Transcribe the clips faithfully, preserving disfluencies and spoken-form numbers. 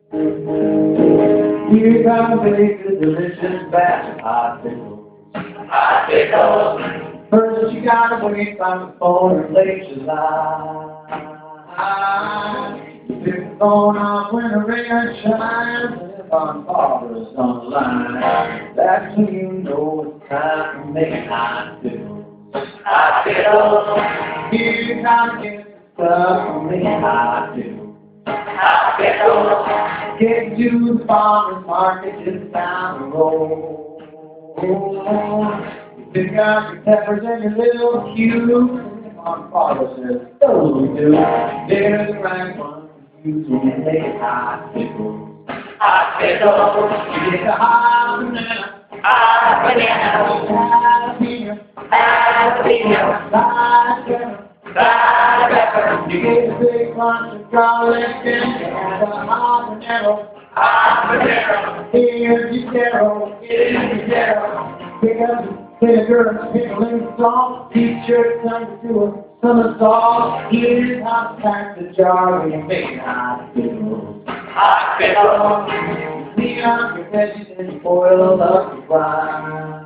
You got to make a delicious batch of hot pickles. Hot pickles. First you gotta wait by the phone in late July. You pick the phone up when the rain shines, and if our father's on the line, that's when you know it's time to make hot pickles. Hot pickles. You gotta get the stuff to make hot pickles. Hot pickles. Get to the farmer's market just down the road. You pick up your peppers and your little cues. My father says, those we do. They're the right ones to use when you make hot pickles. Hot pickles. You get the hot banana. Hot banana. Jalapeno. Jalapeno. Hot pepper. Hot pepper. You get a big bunch of garlic and add a habanero. Habanero. Here's your taro. Here's your taro. Pick up your vinegar and pickling salt. Teach your tongue to do a somersault. Here's how to pack the jar when you make hot pickles. Hot pickles. You clean up your veggies and you boil up the fry.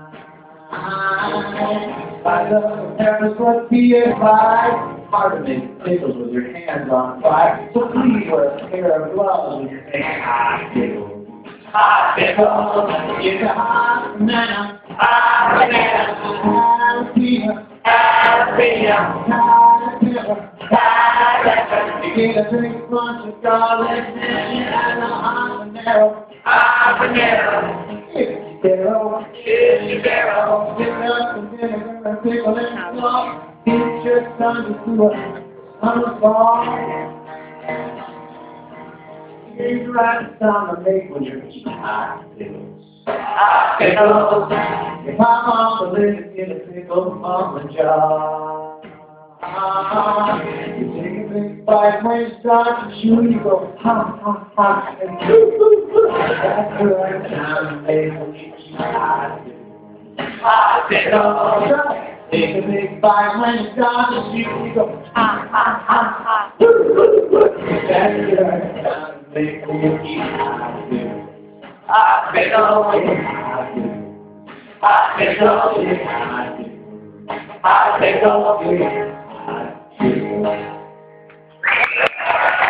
By the peppers, what be advised? Hard to make pickles with your hands on fire. So please wear a pair of gloves when you're making hot pickles. Hot pickles. Get the hot banana. Hot banana. Jalapeno. Jalapeno. Hot pepper. Hot pepper. You get a big bunch of garlic and a habanero. Habanero. Here's your taro. Here's your taro. Pick up the vinegar and pickle and salt. Teach your son to do a somersault. Here's the right time to make when you're eating hot pickles. Hot pickles. Your mama will let you get a pickle from the jar. You take a big bite when you start to chew, you go ha ha ha and choo choo choo. That's the right time to make when you eat hot pickles. Hot pickles. Take a big bite when you start to chew, you go ha ha ha ha. That's the right time to make when you eat hot pickles. Hot pickles. Hot pickles. Hot pickles. Hot pickles. Hot pickles.